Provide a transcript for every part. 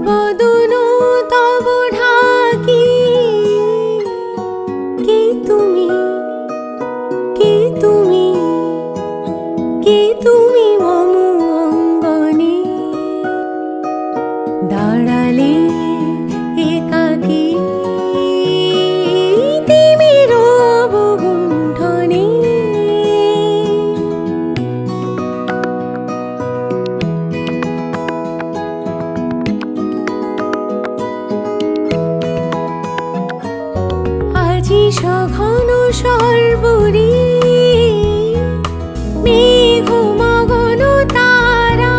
বদন তব ঢাকি, কে তুমি, কে তুমি, কে তুমি মম অঙ্গনে দাঁড়ালে একাকী তিমির গুণ্ঠনে। আজি সঘন সর্বরী মেঘ মগন তারা,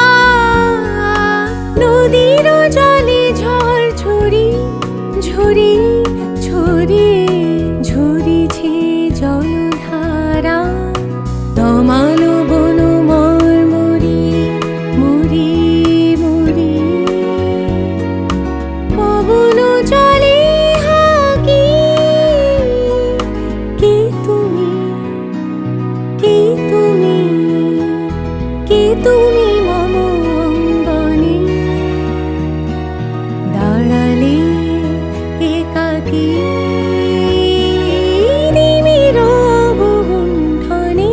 নদীর জলে ঝড় ঝরি ঝরি ঝরি ঝরিছে জলধারা। তমাল বন মর্মরি মুরি মুরি, পবন চলে হাকি, কে তুমি, কে তুমি, কে তুমি মম অঙ্গনে দাঁড়ালে একাকী তিমির গুণ্ঠনে।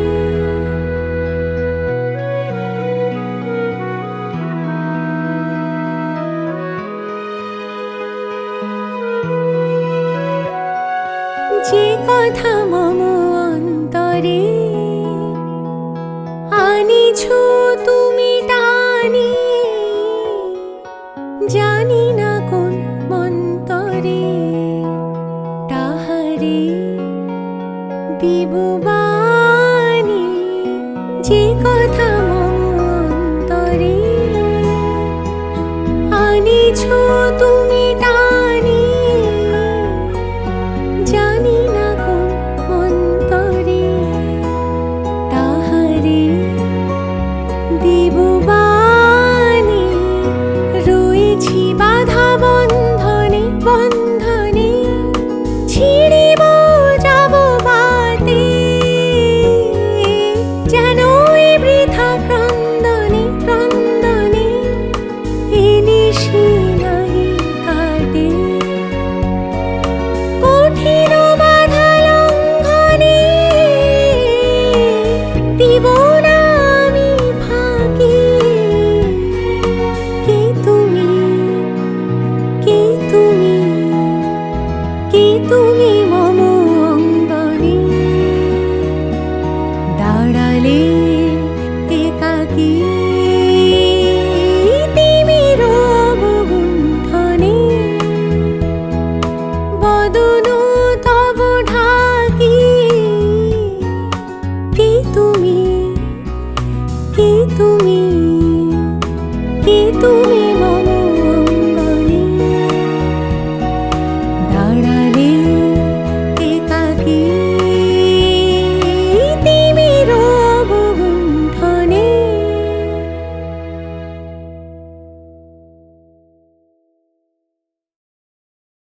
যে কথা মম অন্তরে আনিছ তুমি টানি, জানি না কোন মন্তরে তাহারে দিব বাণী। যে কথা মম অন্তরে আনিছ তুমি টানি, জানি না কোন অন্তরে তাহারে দিব বাণী। রয়েছি বাধা বন্ধনে বন্ধনে, ছিড়িব যাব বাতে, যেন এই বৃথা ক্রন্দনে ক্রন্দনে এ নিশি নাহি কাটে। কঠিন বাধা লঙ্ঘনে দিব না আমি ফাঁকি, কে তুমি, কে তুমি, কে তুমি মম অঙ্গনে দাঁড়ালে একাকী